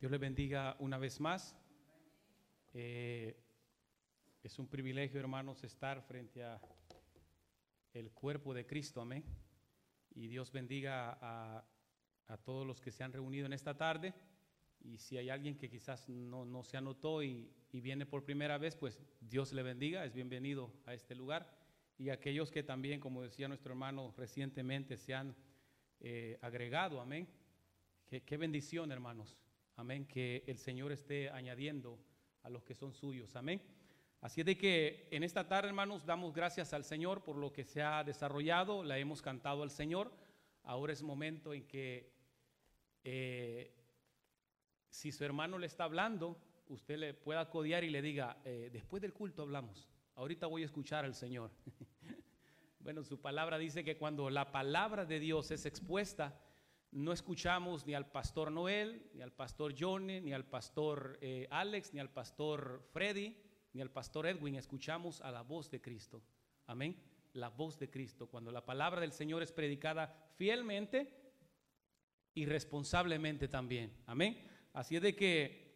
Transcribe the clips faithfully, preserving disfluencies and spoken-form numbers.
Dios les bendiga una vez más. Eh, es un privilegio, hermanos, estar frente a el cuerpo de Cristo, amén. Y Dios bendiga a, a todos los que se han reunido en esta tarde. Y si hay alguien que quizás no, no se anotó y, y viene por primera vez, pues Dios le bendiga, es bienvenido a este lugar. Y aquellos que también, como decía nuestro hermano, recientemente se han eh, agregado, amén. Qué, qué bendición, hermanos, amén, que el Señor esté añadiendo a los que son suyos, amén. Así es de que en esta tarde, hermanos, damos gracias al Señor por lo que se ha desarrollado, la hemos cantado al Señor. Ahora es momento en que eh, si su hermano le está hablando, usted le pueda codear y le diga, eh, después del culto hablamos, ahorita voy a escuchar al Señor. Bueno, su palabra dice que cuando la palabra de Dios es expuesta, no escuchamos ni al pastor Noel, ni al pastor Johnny, ni al pastor eh, Alex, ni al pastor Freddy, ni al pastor Edwin, escuchamos a la voz de Cristo, amén, la voz de Cristo, cuando la palabra del Señor es predicada fielmente y responsablemente también, amén. Así es de que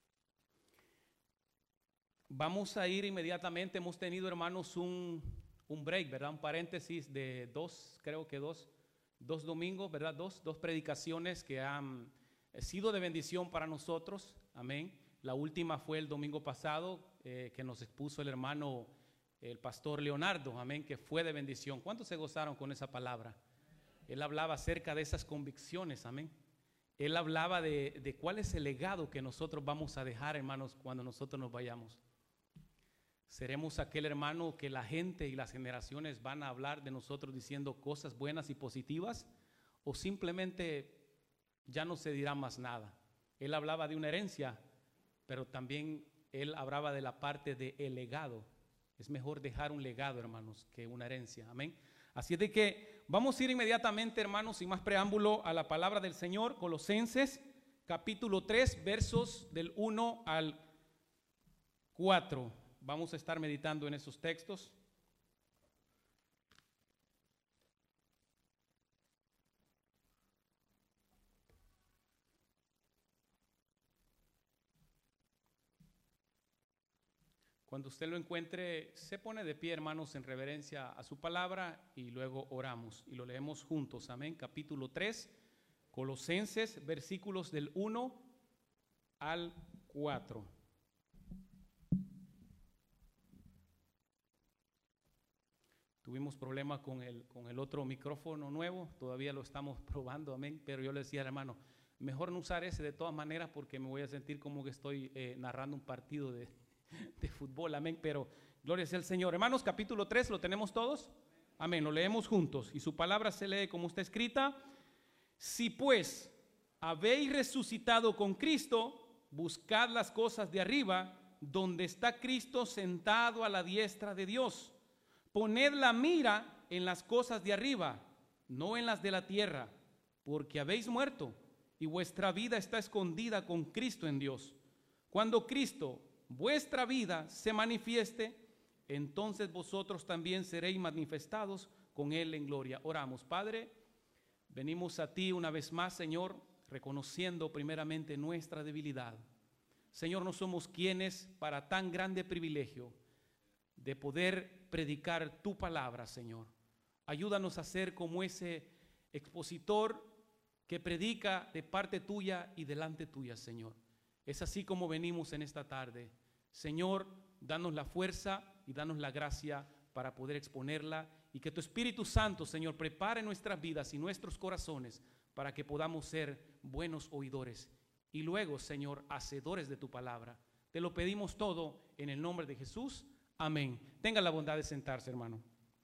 vamos a ir inmediatamente. Hemos tenido, hermanos, un, un break, ¿verdad? Un paréntesis de dos, creo que dos, dos domingos, ¿verdad? Dos, dos predicaciones que han sido de bendición para nosotros, amén. La última fue el domingo pasado, eh, que nos expuso el hermano, el pastor Leonardo, amén, que fue de bendición. ¿Cuántos se gozaron con esa palabra? Él hablaba acerca de esas convicciones, amén. Él hablaba de, de cuál es el legado que nosotros vamos a dejar, hermanos, cuando nosotros nos vayamos. ¿Seremos aquel hermano que la gente y las generaciones van a hablar de nosotros diciendo cosas buenas y positivas? ¿O simplemente ya no se dirá más nada? Él hablaba de una herencia, pero también él hablaba de la parte del legado. Es mejor dejar un legado, hermanos, que una herencia. Amén. Así es de que vamos a ir inmediatamente, hermanos, sin más preámbulo, a la palabra del Señor. Colosenses capítulo tres, versos del uno al cuatro. Vamos a estar meditando en esos textos. Cuando usted lo encuentre, se pone de pie, hermanos, en reverencia a su palabra y luego oramos y lo leemos juntos. Amén. Capítulo tres, Colosenses, versículos del uno al cuatro. Tuvimos problemas con el, con el otro micrófono nuevo, todavía lo estamos probando, amén. Pero yo le decía al hermano, mejor no usar ese de todas maneras porque me voy a sentir como que estoy eh, narrando un partido de... de fútbol, amén, pero gloria sea al Señor. Hermanos, capítulo tres, ¿lo tenemos todos? Amén, lo leemos juntos y su palabra se lee como está escrita. Si pues habéis resucitado con Cristo, buscad las cosas de arriba, donde está Cristo sentado a la diestra de Dios. Poned la mira en las cosas de arriba, no en las de la tierra, porque habéis muerto y vuestra vida está escondida con Cristo en Dios. Cuando Cristo vuestra vida se manifieste, entonces vosotros también seréis manifestados con Él en gloria. Oramos. Padre, venimos a ti una vez más, Señor, reconociendo primeramente nuestra debilidad. Señor, no somos quienes para tan grande privilegio de poder predicar tu palabra, Señor. Ayúdanos a ser como ese expositor que predica de parte tuya y delante tuya, Señor. Es así como venimos en esta tarde. Señor, danos la fuerza y danos la gracia para poder exponerla y que tu Espíritu Santo, Señor, prepare nuestras vidas y nuestros corazones para que podamos ser buenos oidores y luego, Señor, hacedores de tu palabra. Te lo pedimos todo en el nombre de Jesús. Amén. Tenga la bondad de sentarse, hermano.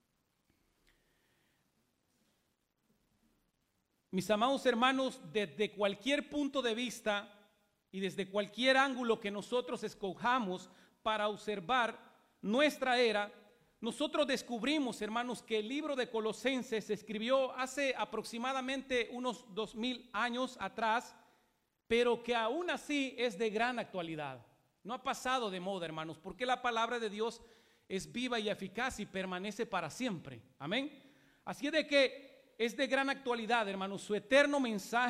Mis amados hermanos, desde cualquier punto de vista y desde cualquier ángulo que nosotros escojamos para observar nuestra era, nosotros descubrimos, hermanos, que el libro de Colosenses se escribió hace aproximadamente unos dos mil años atrás, pero que aún así es de gran actualidad. No ha pasado de moda, hermanos, porque la palabra de Dios es viva y eficaz y permanece para siempre. Amén. Así es de que es de gran actualidad, hermanos. Su eterno mensaje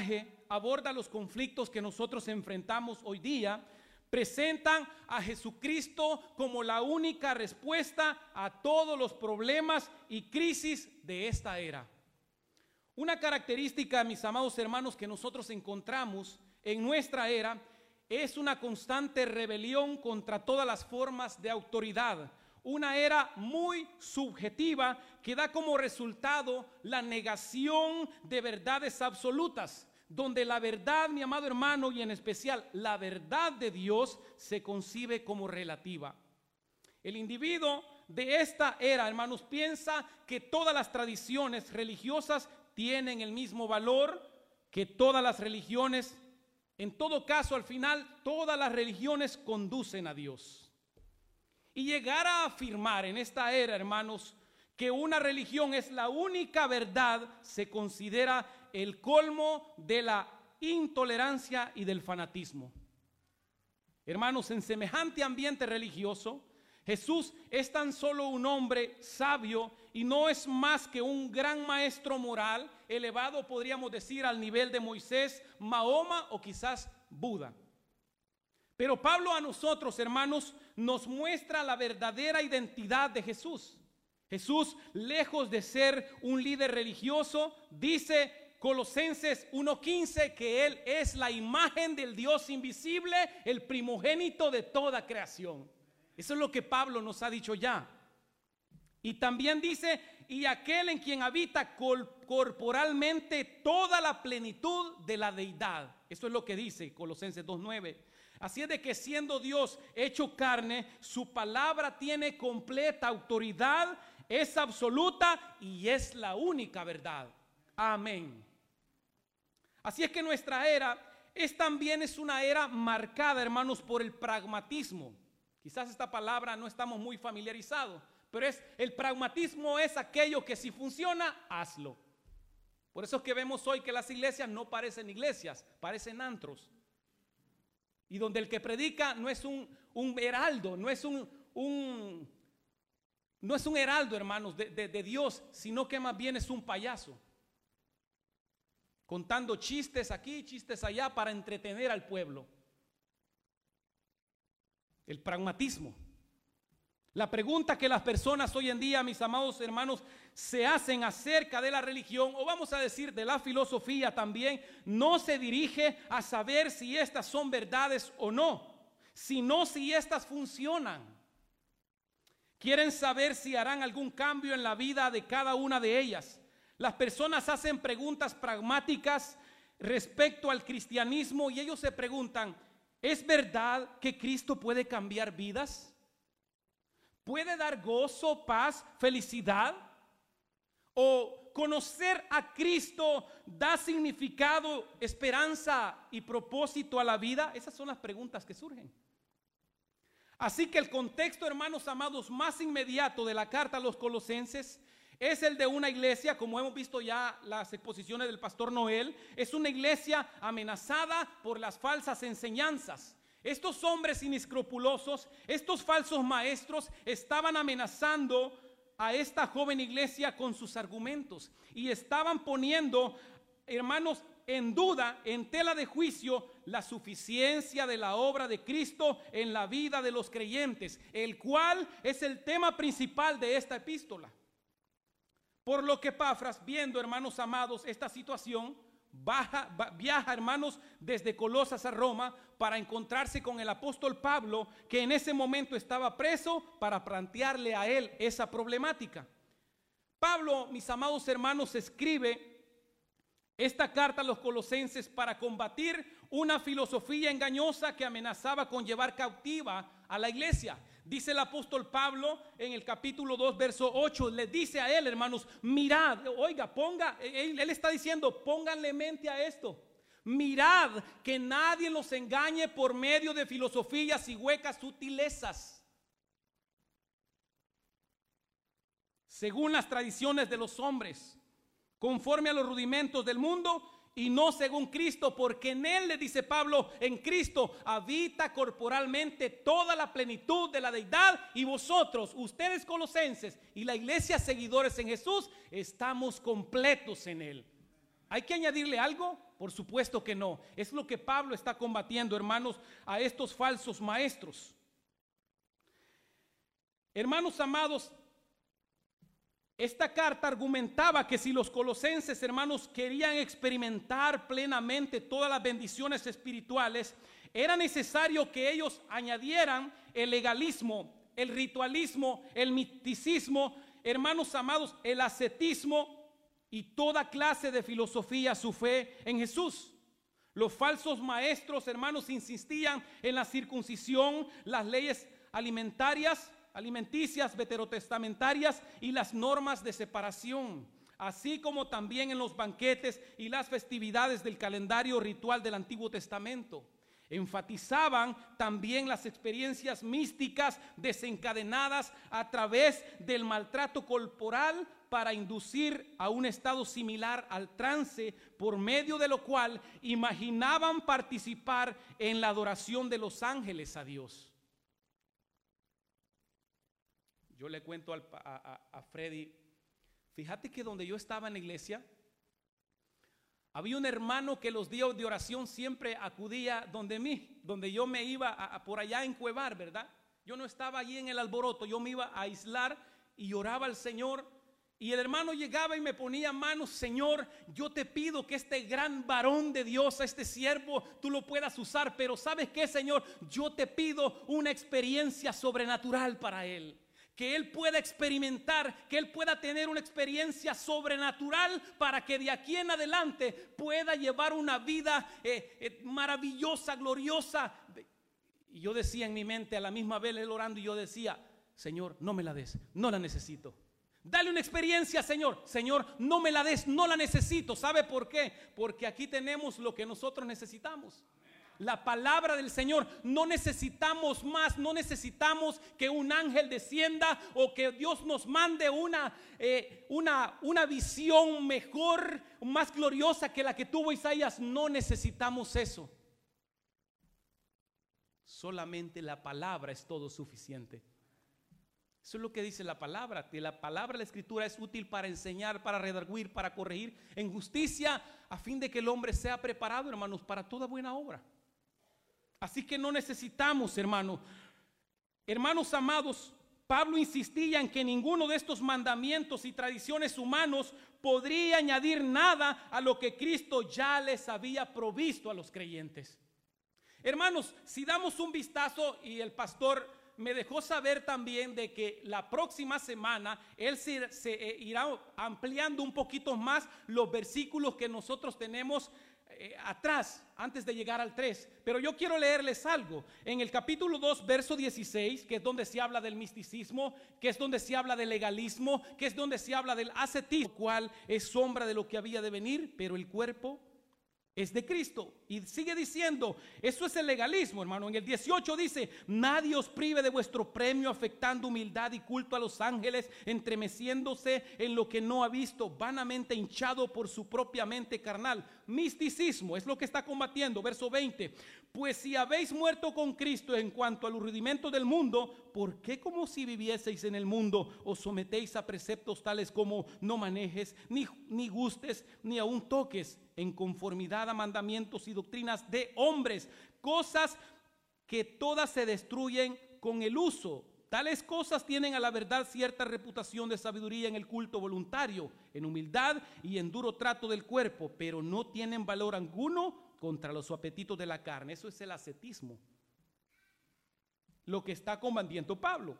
aborda los conflictos que nosotros enfrentamos hoy día, presentan a Jesucristo como la única respuesta a todos los problemas y crisis de esta era. Una característica, mis amados hermanos, que nosotros encontramos en nuestra era es una constante rebelión contra todas las formas de autoridad. Una era muy subjetiva que da como resultado la negación de verdades absolutas, donde la verdad, mi amado hermano, y en especial la verdad de Dios, se concibe como relativa. El individuo de esta era, hermanos, piensa que todas las tradiciones religiosas tienen el mismo valor, que todas las religiones, en todo caso, al final, todas las religiones conducen a Dios. Y llegar a afirmar en esta era, hermanos, que una religión es la única verdad, se considera el colmo de la intolerancia y del fanatismo. Hermanos, en semejante ambiente religioso, Jesús es tan solo un hombre sabio y no es más que un gran maestro moral, elevado, podríamos decir, al nivel de Moisés, Mahoma o quizás Buda. Pero Pablo a nosotros, hermanos, nos muestra la verdadera identidad de Jesús. Jesús, lejos de ser un líder religioso, dice Colosenses uno quince que Él es la imagen del Dios invisible, el primogénito de toda creación. Eso es lo que Pablo nos ha dicho ya. Y también dice, y aquel en quien habita corporalmente toda la plenitud de la deidad. Eso es lo que dice Colosenses dos nueve. Así es de que siendo Dios hecho carne, su palabra tiene completa autoridad, es absoluta y es la única verdad. Amén. Así es que nuestra era es también es una era marcada, hermanos, por el pragmatismo. Quizás esta palabra no estamos muy familiarizados, pero es el pragmatismo es aquello que si funciona, hazlo. Por eso es que vemos hoy que las iglesias no parecen iglesias, parecen antros. Y donde el que predica no es un, un heraldo, no es un, un, no es un heraldo, hermanos, de, de, de Dios, sino que más bien es un payaso. Contando chistes aquí, chistes allá para entretener al pueblo. El pragmatismo. La pregunta que las personas hoy en día, mis amados hermanos, se hacen acerca de la religión, o vamos a decir de la filosofía también, no se dirige a saber si estas son verdades o no, sino si estas funcionan. Quieren saber si harán algún cambio en la vida de cada una de ellas. Las personas hacen preguntas pragmáticas respecto al cristianismo y ellos se preguntan, ¿es verdad que Cristo puede cambiar vidas? ¿Puede dar gozo, paz, felicidad? ¿O conocer a Cristo da significado, esperanza y propósito a la vida? Esas son las preguntas que surgen. Así que el contexto, hermanos amados, más inmediato de la carta a los Colosenses es el de una iglesia, como hemos visto ya las exposiciones del pastor Noel, es una iglesia amenazada por las falsas enseñanzas. Estos hombres inescrupulosos, estos falsos maestros estaban amenazando a esta joven iglesia con sus argumentos y estaban poniendo, hermanos, en duda, en tela de juicio, la suficiencia de la obra de Cristo en la vida de los creyentes, el cual es el tema principal de esta epístola. Por lo que Epafras, viendo, hermanos amados, esta situación, Baja, va, viaja, hermanos, desde Colosas a Roma para encontrarse con el apóstol Pablo, que en ese momento estaba preso, para plantearle a él esa problemática. Pablo, mis amados hermanos, escribe esta carta a los colosenses para combatir una filosofía engañosa que amenazaba con llevar cautiva a la iglesia. Dice el apóstol Pablo en el capítulo dos, verso ocho, le dice a él, hermanos, mirad, oiga, ponga, él, él está diciendo, pónganle mente a esto. Mirad que nadie los engañe por medio de filosofías y huecas sutilezas, según las tradiciones de los hombres, conforme a los rudimentos del mundo, y no según Cristo, porque en él, le dice Pablo, en Cristo habita corporalmente toda la plenitud de la deidad, y vosotros, ustedes colosenses y la iglesia seguidores en Jesús, estamos completos en él. ¿Hay que añadirle algo? Por supuesto que no. Es lo que Pablo está combatiendo, hermanos, a estos falsos maestros. Hermanos amados, esta carta argumentaba que si los colosenses, hermanos, querían experimentar plenamente todas las bendiciones espirituales, era necesario que ellos añadieran el legalismo, el ritualismo, el misticismo, hermanos amados, el ascetismo y toda clase de filosofía a su fe en Jesús. Los falsos maestros, hermanos, insistían en la circuncisión, las leyes alimentarias, alimenticias, veterotestamentarias y las normas de separación, así como también en los banquetes y las festividades del calendario ritual del Antiguo Testamento. Enfatizaban también las experiencias místicas desencadenadas a través del maltrato corporal para inducir a un estado similar al trance, por medio de lo cual imaginaban participar en la adoración de los ángeles a Dios. Yo le cuento al, a, a, a Freddy, fíjate que donde yo estaba en la iglesia, había un hermano que los días de oración siempre acudía donde mí, donde yo me iba a, a por allá a encuevar, ¿verdad? Yo no estaba allí en el alboroto, yo me iba a aislar y oraba al Señor. Y el hermano llegaba y me ponía manos: Señor, yo te pido que este gran varón de Dios, este siervo, tú lo puedas usar. Pero ¿sabes qué, Señor? Yo te pido una experiencia sobrenatural para él. Que él pueda experimentar, que él pueda tener una experiencia sobrenatural para que de aquí en adelante pueda llevar una vida eh, eh, maravillosa, gloriosa. Y yo decía en mi mente, a la misma vez él orando, y yo decía: Señor, no me la des, no la necesito. Dale una experiencia, Señor. Señor, no me la des, no la necesito. ¿Sabe por qué? Porque aquí tenemos lo que nosotros necesitamos. La palabra del Señor. No necesitamos más, no necesitamos que un ángel descienda o que Dios nos mande una, eh, una, una visión mejor, más gloriosa que la que tuvo Isaías. No necesitamos eso. Solamente la palabra es todo suficiente. Eso es lo que dice la palabra, que la palabra de la Escritura es útil para enseñar, para redarguir, para corregir en justicia, a fin de que el hombre sea preparado, hermanos, para toda buena obra. Así que no necesitamos, hermanos. Hermanos amados, Pablo insistía en que ninguno de estos mandamientos y tradiciones humanos podría añadir nada a lo que Cristo ya les había provisto a los creyentes. Hermanos, si damos un vistazo, y el pastor me dejó saber también de que la próxima semana él se, se eh, irá ampliando un poquito más los versículos que nosotros tenemos eh, atrás, antes de llegar al tres. Pero yo quiero leerles algo. En el capítulo dos, verso dieciséis, que es donde se habla del misticismo, que es donde se habla del legalismo, que es donde se habla del ascetismo, cual es sombra de lo que había de venir, pero el cuerpo es de Cristo. Y sigue diciendo, eso es el legalismo, hermano. En el dieciocho dice: nadie os prive de vuestro premio, afectando humildad y culto a los ángeles, entremeciéndose en lo que no ha visto, vanamente hinchado por su propia mente carnal. Misticismo es lo que está combatiendo. Verso veinte: pues si habéis muerto con Cristo en cuanto a los rudimentos del mundo, ¿por qué, como si vivieseis en el mundo, os sometéis a preceptos tales como no manejes, ni, ni gustes, ni aun toques, en conformidad a mandamientos y doctrinas de hombres, cosas que todas se destruyen con el uso? Tales cosas tienen a la verdad cierta reputación de sabiduría en el culto voluntario, en humildad y en duro trato del cuerpo, pero no tienen valor alguno contra los apetitos de la carne. Eso es el ascetismo, lo que está combatiendo Pablo.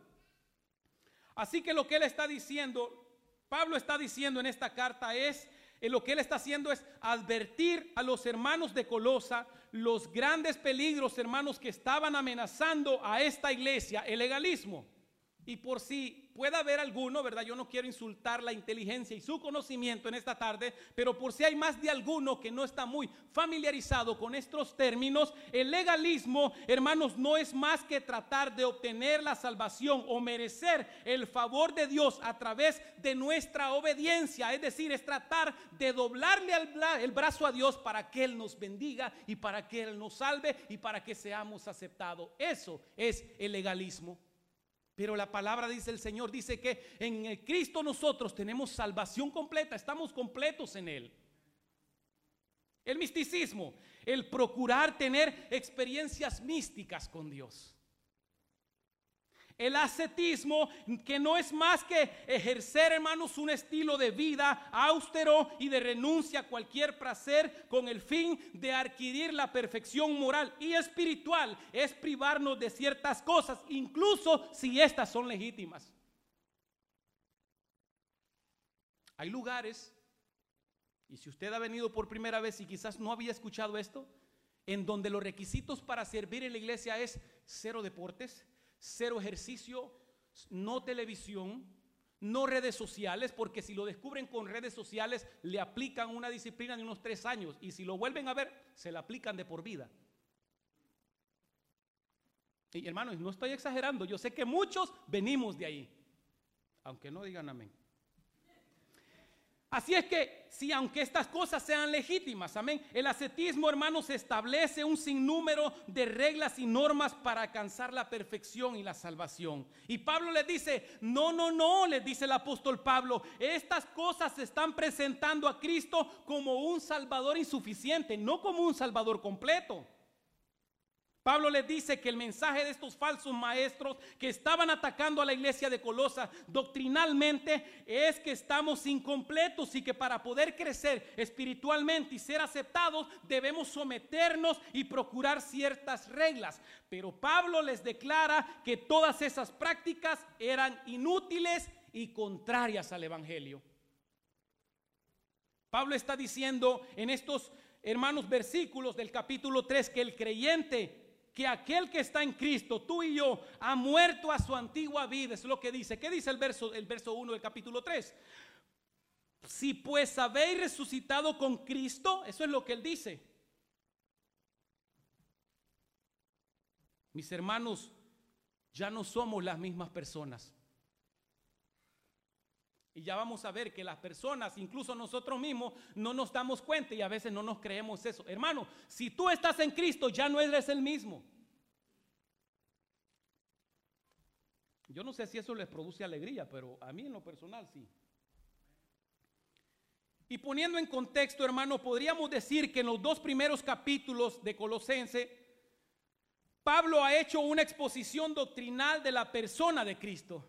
Así que lo que él está diciendo, Pablo está diciendo en esta carta es, en lo que él está haciendo es advertir a los hermanos de Colosa los grandes peligros, hermanos, que estaban amenazando a esta iglesia: el legalismo. Y por si pueda haber alguno, ¿verdad? Yo no quiero insultar la inteligencia y su conocimiento en esta tarde, pero por si hay más de alguno que no está muy familiarizado con estos términos, el legalismo, hermanos, no es más que tratar de obtener la salvación o merecer el favor de Dios a través de nuestra obediencia. Es decir, es tratar de doblarle el brazo a Dios para que Él nos bendiga y para que Él nos salve y para que seamos aceptados. Eso es el legalismo. Pero la palabra dice el Señor, dice que en el Cristo nosotros tenemos salvación completa, estamos completos en Él. El misticismo, el procurar tener experiencias místicas con Dios. El ascetismo, que no es más que ejercer, hermanos, un estilo de vida austero y de renuncia a cualquier placer con el fin de adquirir la perfección moral y espiritual, es privarnos de ciertas cosas, incluso si estas son legítimas. Hay lugares, y si usted ha venido por primera vez y quizás no había escuchado esto, en donde los requisitos para servir en la iglesia es cero deportes, cero ejercicio, no televisión, no redes sociales, porque si lo descubren con redes sociales le aplican una disciplina de unos tres años y si lo vuelven a ver se la aplican de por vida. Y hermanos, no estoy exagerando, yo sé que muchos venimos de ahí, aunque no digan amén. Así es que, si aunque estas cosas sean legítimas, amén, el ascetismo, hermanos, establece un sinnúmero de reglas y normas para alcanzar la perfección y la salvación. Y Pablo les dice, no, no, no, les dice el apóstol Pablo, estas cosas se están presentando a Cristo como un salvador insuficiente, no como un salvador completo. Pablo les dice que el mensaje de estos falsos maestros que estaban atacando a la iglesia de Colosas doctrinalmente es que estamos incompletos y que para poder crecer espiritualmente y ser aceptados debemos someternos y procurar ciertas reglas. Pero Pablo les declara que todas esas prácticas eran inútiles y contrarias al evangelio. Pablo está diciendo en estos, hermanos, versículos del capítulo tres que el creyente, que aquel que está en Cristo, tú y yo, ha muerto a su antigua vida. Es lo que dice. ¿Qué dice el verso, el verso uno del capítulo tres? Si pues habéis resucitado con Cristo, eso es lo que él dice. Mis hermanos, ya no somos las mismas personas. Y ya vamos a ver que las personas, incluso nosotros mismos, no nos damos cuenta y a veces no nos creemos eso. Hermano, si tú estás en Cristo, ya no eres el mismo. Yo no sé si eso les produce alegría, pero a mí en lo personal sí. Y poniendo en contexto, hermano, podríamos decir que en los dos primeros capítulos de Colosenses, Pablo ha hecho una exposición doctrinal de la persona de Cristo,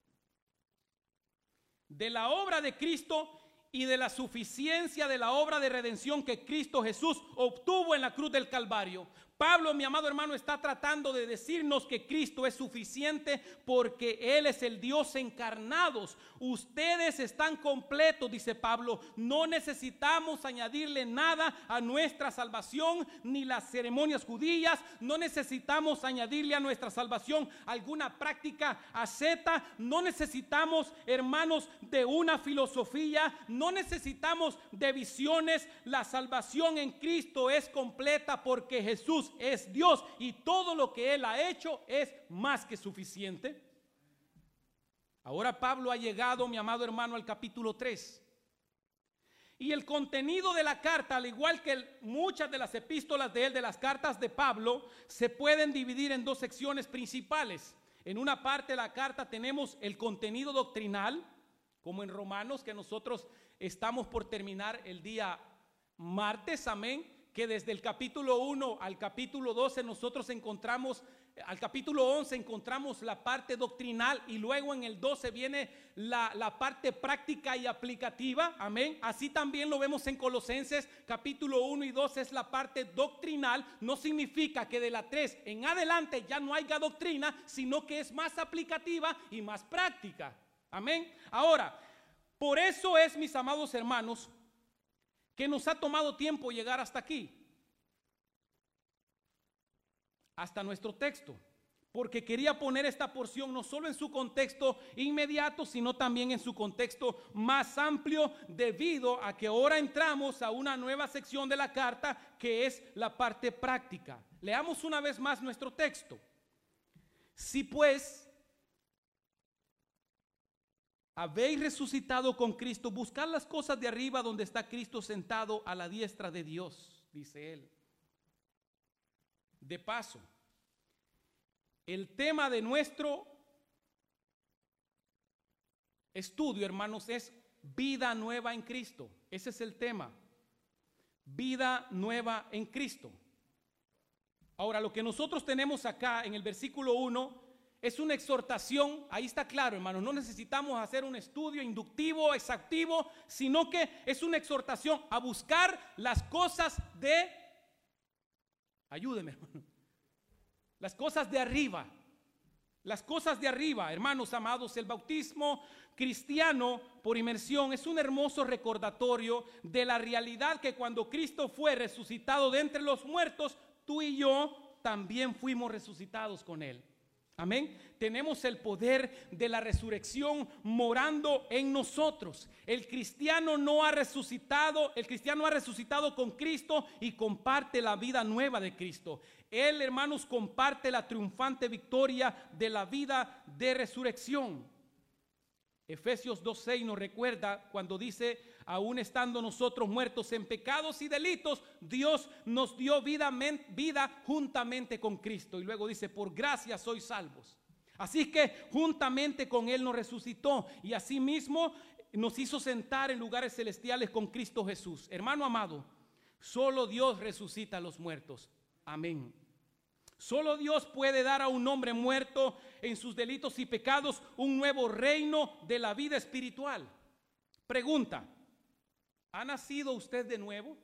de la obra de Cristo y de la suficiencia de la obra de redención que Cristo Jesús obtuvo en la cruz del Calvario. Pablo, mi amado hermano, está tratando de decirnos que Cristo es suficiente porque Él es el Dios encarnado. Ustedes están completos, dice Pablo. No necesitamos añadirle nada a nuestra salvación, ni las ceremonias judías. No necesitamos añadirle a nuestra salvación alguna práctica asceta. No necesitamos, hermanos, de una filosofía. No necesitamos de visiones. La salvación en Cristo es completa porque Jesús es Dios y todo lo que Él ha hecho es más que suficiente. Ahora Pablo ha llegado, mi amado hermano, al capítulo tres. Y el contenido de la carta, al igual que muchas de las epístolas de él, de las cartas de Pablo, se pueden dividir en dos secciones principales. En una parte de la carta tenemos el contenido doctrinal, como en Romanos, que nosotros estamos por terminar el día martes, amén, que desde el capítulo uno al capítulo doce nosotros encontramos, al capítulo once encontramos la parte doctrinal y luego en el doce viene la, la parte práctica y aplicativa, amén. Así también lo vemos en Colosenses, capítulo uno y dos es la parte doctrinal. No significa que de la tres en adelante ya no haya doctrina, sino que es más aplicativa y más práctica, amén. Ahora, por eso es, mis amados hermanos, que nos ha tomado tiempo llegar hasta aquí, hasta nuestro texto, porque quería poner esta porción no solo en su contexto inmediato, sino también en su contexto más amplio, debido a que ahora entramos a una nueva sección de la carta que es la parte práctica. Leamos una vez más nuestro texto. Si pues habéis resucitado con Cristo, buscad las cosas de arriba donde está Cristo sentado a la diestra de Dios, dice él. De paso, el tema de nuestro estudio, hermanos, es vida nueva en Cristo. Ese es el tema. vida nueva en Cristo. Ahora, lo que nosotros tenemos acá en el versículo uno es una exhortación. Ahí está claro, hermanos, no necesitamos hacer un estudio inductivo, exhaustivo, sino que es una exhortación a buscar las cosas de, ayúdeme, hermano, las cosas de arriba. Las cosas de arriba, hermanos amados. El bautismo cristiano por inmersión es un hermoso recordatorio de la realidad que cuando Cristo fue resucitado de entre los muertos, tú y yo también fuimos resucitados con Él. Amén. Tenemos el poder de la resurrección morando en nosotros. El cristiano no ha resucitado, el cristiano ha resucitado con Cristo y comparte la vida nueva de Cristo. Él, hermanos, comparte la triunfante victoria de la vida de resurrección. Efesios dos seis nos recuerda cuando dice: aún estando nosotros muertos en pecados y delitos, Dios nos dio vida, vida juntamente con Cristo. Y luego dice: por gracia sois salvos. Así que juntamente con Él nos resucitó y asimismo nos hizo sentar en lugares celestiales con Cristo Jesús. Hermano amado, solo Dios resucita a los muertos. Amén. Solo Dios puede dar a un hombre muerto en sus delitos y pecados un nuevo reino de la vida espiritual. Pregunta: ¿ha nacido usted de nuevo?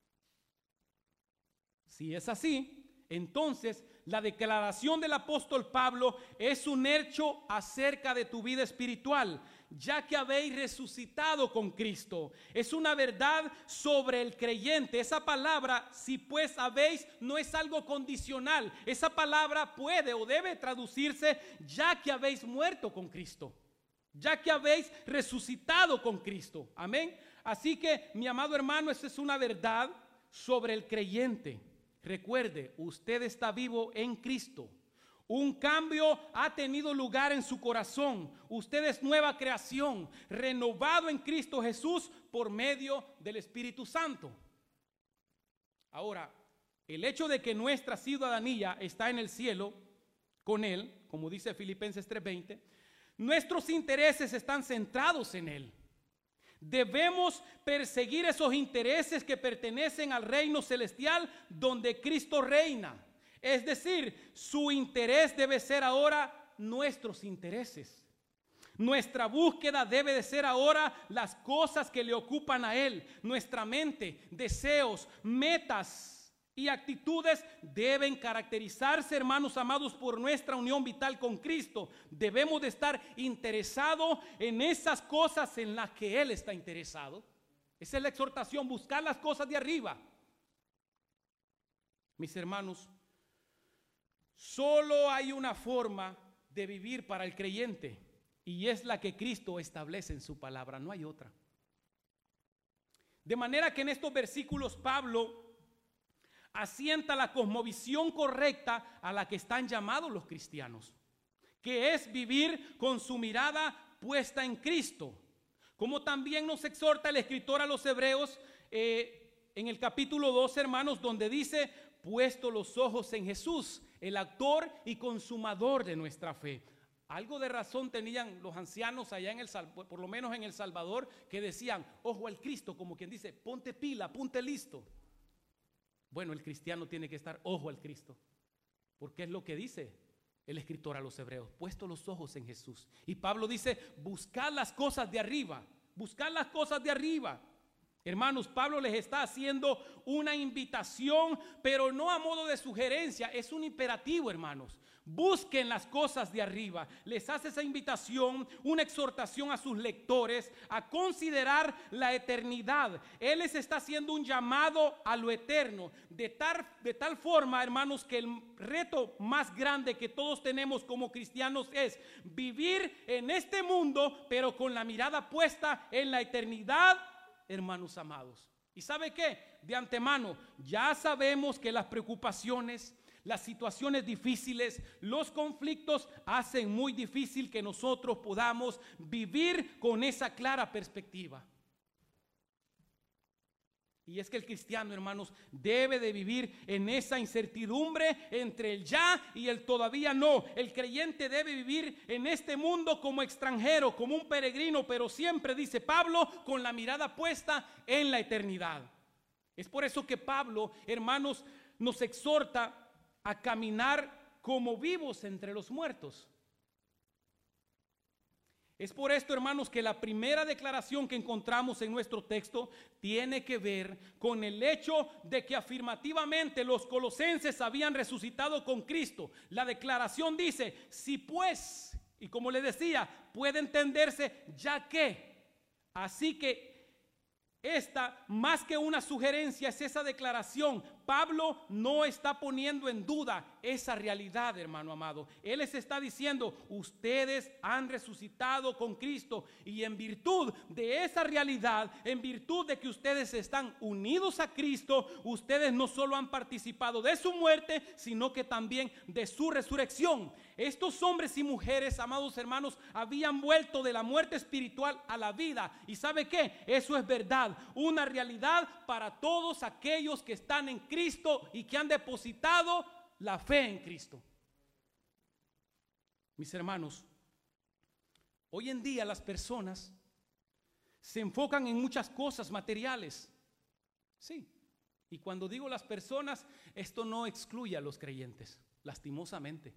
Si es así, entonces la declaración del apóstol Pablo es un hecho acerca de tu vida espiritual, ya que habéis resucitado con Cristo. Es una verdad sobre el creyente. Esa palabra, si pues habéis, no es algo condicional. Esa palabra puede o debe traducirse: ya que habéis muerto con Cristo, ya que habéis resucitado con Cristo. Amén. Así que, mi amado hermano, esa es una verdad sobre el creyente. Recuerde, usted está vivo en Cristo. Un cambio ha tenido lugar en su corazón. Usted es nueva creación, renovado en Cristo Jesús por medio del Espíritu Santo. Ahora, el hecho de que nuestra ciudadanía está en el cielo con Él, como dice Filipenses tres veinte, nuestros intereses están centrados en Él. Debemos perseguir esos intereses que pertenecen al reino celestial donde Cristo reina. Es decir, su interés debe ser ahora nuestros intereses. Nuestra búsqueda debe de ser ahora las cosas que le ocupan a Él. Nuestra mente, deseos, metas y actitudes deben caracterizarse, hermanos amados, por nuestra unión vital con Cristo. Debemos de estar interesados en esas cosas en las que Él está interesado. Esa es la exhortación, buscar las cosas de arriba. Mis hermanos, solo hay una forma de vivir para el creyente, y es la que Cristo establece en su palabra. No hay otra. De manera que en estos versículos Pablo asienta la cosmovisión correcta a la que están llamados los cristianos, que es vivir con su mirada puesta en Cristo. Como también nos exhorta el escritor a los Hebreos eh, en el capítulo dos, hermanos, donde dice: puesto los ojos en Jesús, el autor y consumador de nuestra fe. Algo de razón tenían los ancianos allá en el Salvador, por lo menos en El Salvador, que decían: ojo al Cristo, como quien dice, ponte pila, ponte listo. Bueno, el cristiano tiene que estar ojo al Cristo, porque es lo que dice el escritor a los Hebreos: puesto los ojos en Jesús. Y Pablo dice: buscad las cosas de arriba, buscad las cosas de arriba. Hermanos, Pablo les está haciendo una invitación, pero no a modo de sugerencia, es un imperativo, hermanos. Busquen las cosas de arriba. Les hace esa invitación, una exhortación a sus lectores a considerar la eternidad. Él les está haciendo un llamado a lo eterno, de tal, de tal forma, hermanos, que el reto más grande que todos tenemos como cristianos es vivir en este mundo, pero con la mirada puesta en la eternidad, hermanos amados. ¿Y sabe qué? De antemano ya sabemos que las preocupaciones, las situaciones difíciles, los conflictos hacen muy difícil que nosotros podamos vivir con esa clara perspectiva. Y es que el cristiano, hermanos, debe de vivir en esa incertidumbre entre el ya y el todavía no. El creyente debe vivir en este mundo como extranjero, como un peregrino, pero siempre, dice Pablo, con la mirada puesta en la eternidad. Es por eso que Pablo, hermanos, nos exhorta a caminar como vivos entre los muertos. Es por esto, hermanos, que la primera declaración que encontramos en nuestro texto tiene que ver con el hecho de que afirmativamente los colosenses habían resucitado con Cristo. La declaración dice, si pues, y como le decía, puede entenderse ya que. Así que esta, más que una sugerencia, es esa declaración. Pablo no está poniendo en duda esa realidad, hermano amado. Él les está diciendo, ustedes han resucitado con Cristo, y en virtud de esa realidad, en virtud de que ustedes están unidos a Cristo, ustedes no solo han participado de su muerte, sino que también de su resurrección. Estos hombres y mujeres, amados hermanos, habían vuelto de la muerte espiritual a la vida. ¿Y sabe qué? Eso es verdad, una realidad para todos aquellos que están en Cristo y que han depositado la fe en Cristo. Mis hermanos, hoy en día las personas se enfocan en muchas cosas materiales. Sí, y cuando digo las personas, esto no excluye a los creyentes, lastimosamente.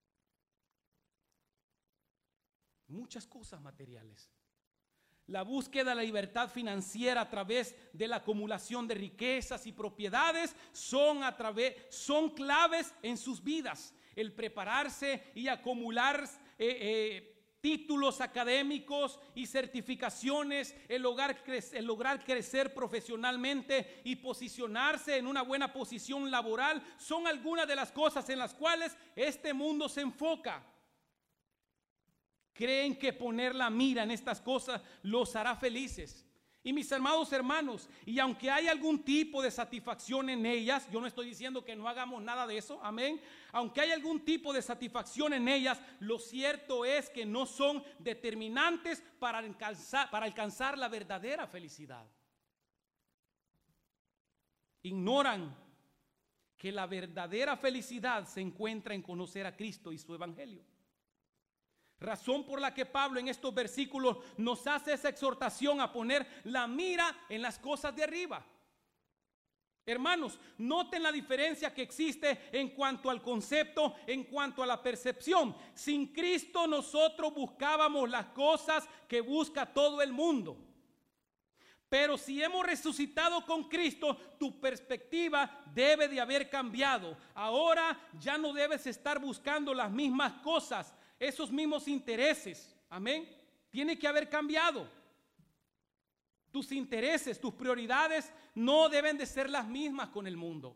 Muchas cosas materiales. La búsqueda de la libertad financiera a través de la acumulación de riquezas y propiedades son, a través, son claves en sus vidas. El prepararse y acumular eh, eh, títulos académicos y certificaciones, el lograr, cre- el lograr crecer profesionalmente y posicionarse en una buena posición laboral, son algunas de las cosas en las cuales este mundo se enfoca. Creen que poner la mira en estas cosas los hará felices. Y mis amados hermanos, y aunque hay algún tipo de satisfacción en ellas, yo no estoy diciendo que no hagamos nada de eso, amén. Aunque hay algún tipo de satisfacción en ellas, lo cierto es que no son determinantes para alcanzar, para alcanzar la verdadera felicidad. Ignoran que la verdadera felicidad se encuentra en conocer a Cristo y su evangelio. Razón por la que Pablo en estos versículos nos hace esa exhortación a poner la mira en las cosas de arriba. Hermanos, noten la diferencia que existe en cuanto al concepto, en cuanto a la percepción. Sin Cristo nosotros buscábamos las cosas que busca todo el mundo. Pero si hemos resucitado con Cristo, tu perspectiva debe de haber cambiado. Ahora ya no debes estar buscando las mismas cosas, esos mismos intereses, amén. Tiene que haber cambiado. Tus intereses, tus prioridades no deben de ser las mismas con el mundo.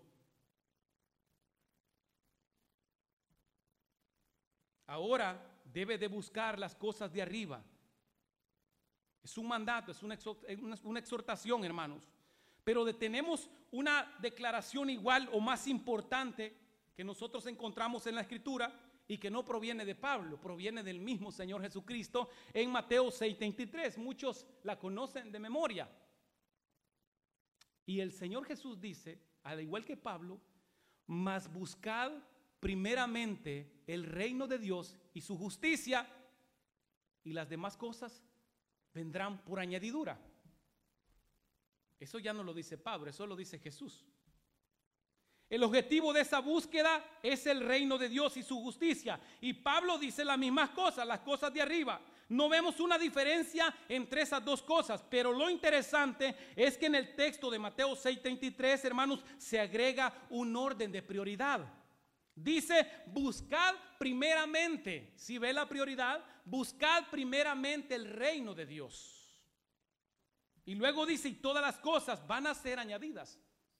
Ahora debe de buscar las cosas de arriba. Es un mandato, es una, una exhortación, hermanos. Pero tenemos una declaración igual o más importante que nosotros encontramos en la Escritura, y que no proviene de Pablo, proviene del mismo Señor Jesucristo en Mateo seis treinta y tres. Muchos la conocen de memoria. Y el Señor Jesús dice, al igual que Pablo, mas buscad primeramente el reino de Dios y su justicia, y las demás cosas vendrán por añadidura. Eso ya no lo dice Pablo, eso lo dice Jesús. El objetivo de esa búsqueda es el reino de Dios y su justicia. Y Pablo dice las mismas cosas, las cosas de arriba. No vemos una diferencia entre esas dos cosas, pero lo interesante es que en el texto de Mateo seis treinta y tres, hermanos, se agrega un orden de prioridad. Dice, buscad primeramente, si ve la prioridad, buscad primeramente el reino de Dios. Y luego dice, y todas las cosas van a ser añadidas.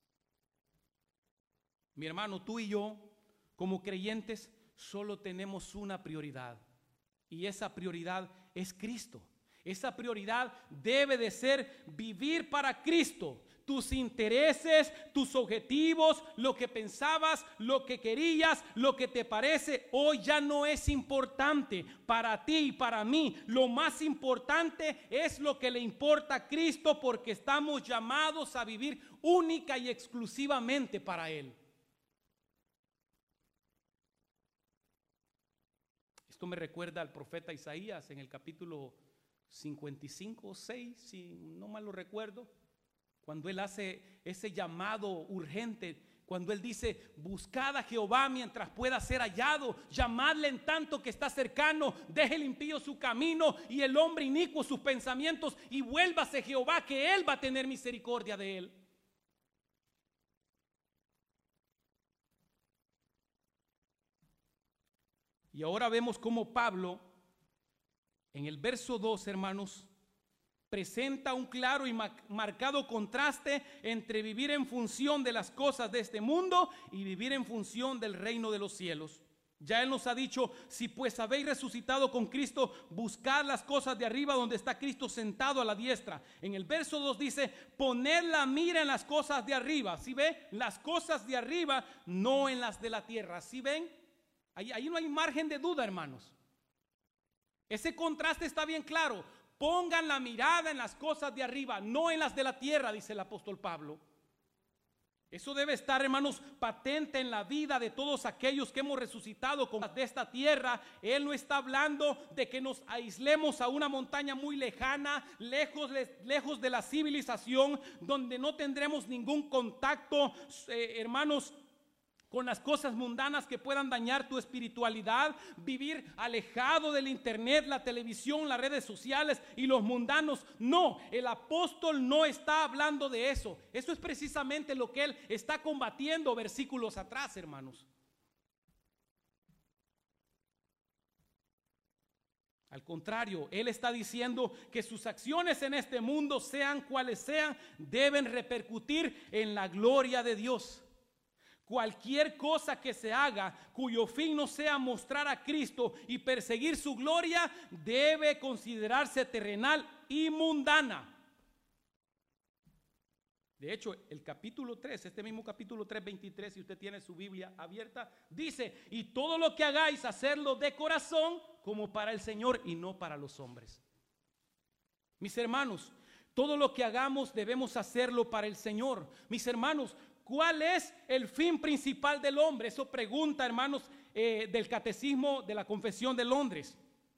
Mi hermano, tú y yo, como creyentes, solo tenemos una prioridad. Y esa prioridad es Cristo. Esa prioridad debe de ser vivir para Cristo. Tus intereses, tus objetivos, lo que pensabas, lo que querías, lo que te parece, hoy ya no es importante para ti y para mí. Lo más importante es lo que le importa a Cristo, porque estamos llamados a vivir única y exclusivamente para Él. Esto me recuerda al profeta Isaías en el capítulo cincuenta y cinco o seis, si no mal lo recuerdo. Cuando Él hace ese llamado urgente, cuando Él dice, buscad a Jehová mientras pueda ser hallado, llamadle en tanto que está cercano, deje el impío su camino y el hombre inicuo sus pensamientos, y vuélvase Jehová, que Él va a tener misericordia de él. Y ahora vemos cómo Pablo, en el verso dos, hermanos, presenta un claro y marcado contraste entre vivir en función de las cosas de este mundo y vivir en función del reino de los cielos. Ya Él nos ha dicho, si pues habéis resucitado con Cristo, buscad las cosas de arriba donde está Cristo sentado a la diestra. En el verso dos dice, poned la mira en las cosas de arriba. ¿Sí ve? Las cosas de arriba, no en las de la tierra. ¿Sí ven? Ahí, ahí no hay margen de duda, hermanos. Ese contraste está bien claro. Pongan la mirada en las cosas de arriba, no en las de la tierra, dice el apóstol Pablo. Eso debe estar, hermanos, patente en la vida de todos aquellos que hemos resucitado con las de esta tierra. Él no está hablando de que nos aislemos a una montaña muy lejana, lejos, lejos de la civilización, donde no tendremos ningún contacto, eh, hermanos, con las cosas mundanas que puedan dañar tu espiritualidad, vivir alejado del internet, la televisión, las redes sociales y los mundanos. No, el apóstol no está hablando de eso. Eso es precisamente lo que él está combatiendo versículos atrás, hermanos. Al contrario, él está diciendo que sus acciones en este mundo, sean cuales sean, deben repercutir en la gloria de Dios. Cualquier cosa que se haga cuyo fin no sea mostrar a Cristo y perseguir su gloria, debe considerarse terrenal y mundana. De hecho, el capítulo tres, este mismo capítulo tres, veintitrés, si usted tiene su Biblia abierta, dice, y todo lo que hagáis, hacerlo de corazón como para el Señor y no para los hombres. Mis hermanos, todo lo que hagamos debemos hacerlo para el Señor. Mis hermanos, ¿cuál es el fin principal del hombre? Eso pregunta, hermanos, eh, del Catecismo de la Confesión de Londres.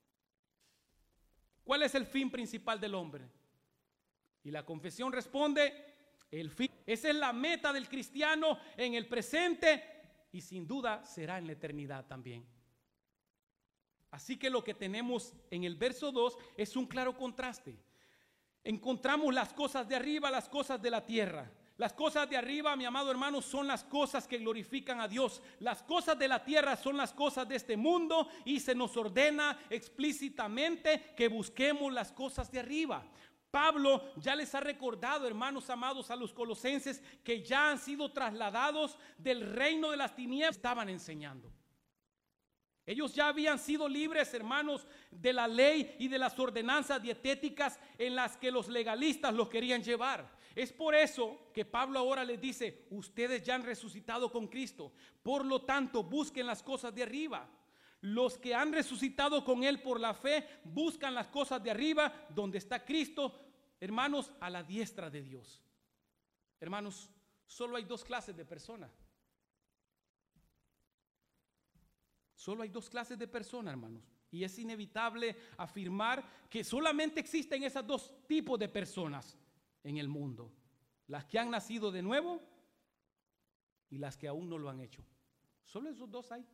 ¿Cuál es el fin principal del hombre? Y la confesión responde, el fin. Esa es la meta del cristiano en el presente y sin duda será en la eternidad también. Así que lo que tenemos en el verso dos es un claro contraste. Encontramos las cosas de arriba, las cosas de la tierra. Las cosas de arriba, mi amado hermano, son las cosas que glorifican a Dios. Las cosas de la tierra son las cosas de este mundo y se nos ordena explícitamente que busquemos las cosas de arriba. Pablo ya les ha recordado, hermanos amados, a los colosenses que ya han sido trasladados del reino de las tinieblas. Estaban enseñando. Ellos ya habían sido libres, hermanos, de la ley y de las ordenanzas dietéticas en las que los legalistas los querían llevar. Es por eso que Pablo ahora les dice, ustedes ya han resucitado con Cristo, por lo tanto busquen las cosas de arriba. Los que han resucitado con Él por la fe, buscan las cosas de arriba, donde está Cristo, hermanos, a la diestra de Dios. Hermanos, solo hay dos clases de personas. Solo hay dos clases de personas, hermanos. Y es inevitable afirmar que solamente existen esos dos tipos de personas en el mundo. Las que han nacido de nuevo y las que aún no lo han hecho. Solo esos dos hay.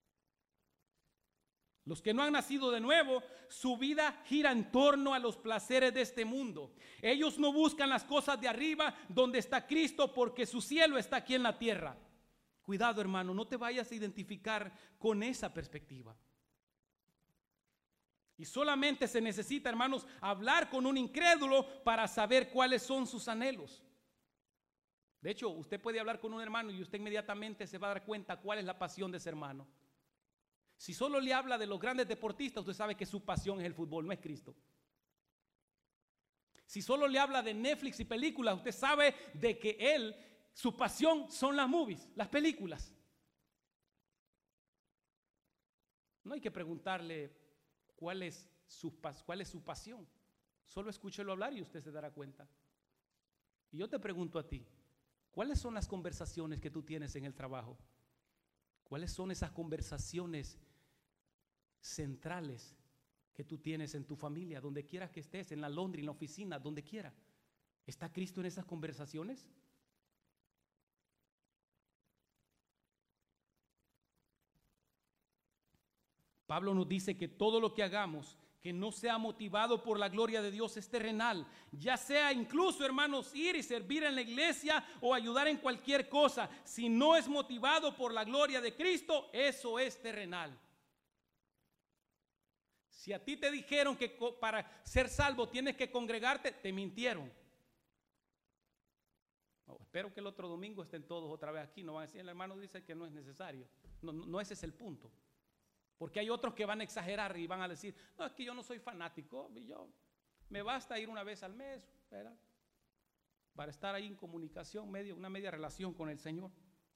Los que no han nacido de nuevo, su vida gira en torno a los placeres de este mundo. Ellos no buscan las cosas de arriba donde está Cristo, porque su cielo está aquí en la tierra. Cuidado, hermano, no te vayas a identificar con esa perspectiva. Y solamente se necesita, hermanos, hablar con un incrédulo para saber cuáles son sus anhelos. De hecho, usted puede hablar con un hermano y usted inmediatamente se va a dar cuenta cuál es la pasión de ese hermano. Si solo le habla de los grandes deportistas, usted sabe que su pasión es el fútbol, no es Cristo. Si solo le habla de Netflix y películas, usted sabe de que él, su pasión son las movies, las películas. No hay que preguntarle cuál es su, cuál es su pasión. Solo escúchelo hablar y usted se dará cuenta. Y yo te pregunto a ti, ¿cuáles son las conversaciones que tú tienes en el trabajo? ¿Cuáles son esas conversaciones centrales que tú tienes en tu familia, donde quiera que estés, en la laundry, en la oficina, donde quiera? ¿Está Cristo en esas conversaciones? Pablo nos dice que todo lo que hagamos que no sea motivado por la gloria de Dios es terrenal, ya sea incluso, hermanos, ir y servir en la iglesia o ayudar en cualquier cosa. Si no es motivado por la gloria de Cristo, eso es terrenal. Si a ti te dijeron que para ser salvo tienes que congregarte, te mintieron. Oh, espero que el otro domingo estén todos otra vez aquí. No van a decir, el hermano dice que no es necesario. No, no, no ese es el punto. Porque hay otros que van a exagerar y van a decir, no, es que yo no soy fanático, yo, me basta ir una vez al mes, ¿verdad? Para estar ahí en comunicación, medio, una media relación con el Señor.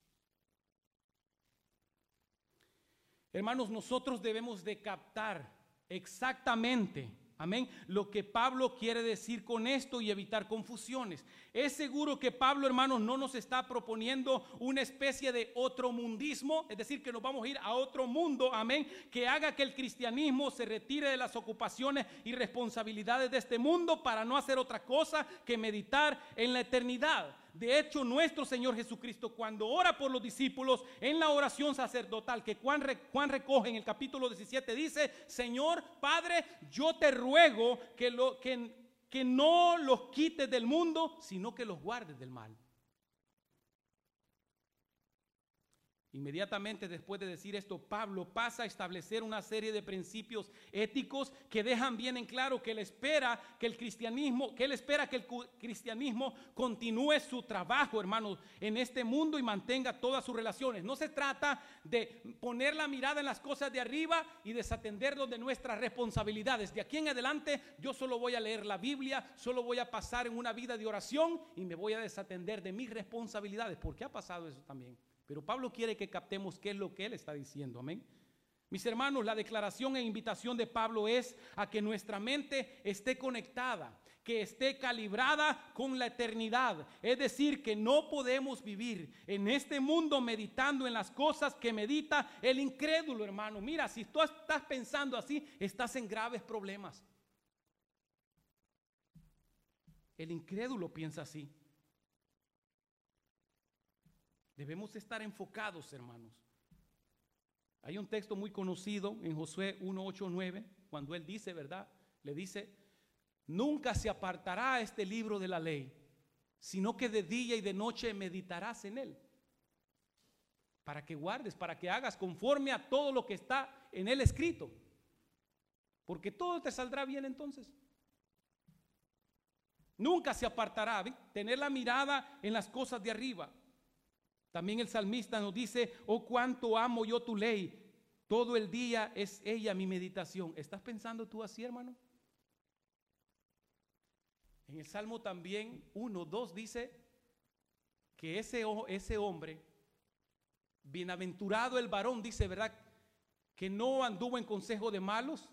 Hermanos, nosotros debemos de captar exactamente, amén, lo que Pablo quiere decir con esto y evitar confusiones. Es seguro que Pablo, hermanos, no nos está proponiendo una especie de otro mundismo, es decir, que nos vamos a ir a otro mundo, amén, que haga que el cristianismo se retire de las ocupaciones y responsabilidades de este mundo para no hacer otra cosa que meditar en la eternidad. De hecho, nuestro Señor Jesucristo, cuando ora por los discípulos en la oración sacerdotal que Juan, Juan recoge en el capítulo diecisiete, dice, Señor Padre, yo te ruego que, lo, que, que no los quites del mundo, sino que los guardes del mal. Inmediatamente después de decir esto, Pablo pasa a establecer una serie de principios éticos que dejan bien en claro que él espera que el cristianismo, que él espera que el cristianismo continúe su trabajo, hermanos, en este mundo y mantenga todas sus relaciones. No se trata de poner la mirada en las cosas de arriba y desatendernos de nuestras responsabilidades. De aquí en adelante yo solo voy a leer la Biblia, solo voy a pasar en una vida de oración y me voy a desatender de mis responsabilidades, porque ha pasado eso también. Pero Pablo quiere que captemos qué es lo que él está diciendo, amén. Mis hermanos, la declaración e invitación de Pablo es a que nuestra mente esté conectada, que esté calibrada con la eternidad. Es decir, que no podemos vivir en este mundo meditando en las cosas que medita el incrédulo, hermano. Mira, si tú estás pensando así, estás en graves problemas. El incrédulo piensa así. Debemos estar enfocados, hermanos. Hay un texto muy conocido en Josué uno, ocho, nueve, cuando él dice, ¿verdad? Le dice, nunca se apartará este libro de la ley, sino que de día y de noche meditarás en él. Para que guardes, para que hagas conforme a todo lo que está en él escrito. Porque todo te saldrá bien entonces. Nunca se apartará, ¿sí? Tener la mirada en las cosas de arriba. También el salmista nos dice, oh cuánto amo yo tu ley, todo el día es ella mi meditación. ¿Estás pensando tú así, hermano? En el Salmo también uno, dos dice que ese, ese hombre, bienaventurado el varón, dice, ¿verdad? Que no anduvo en consejo de malos,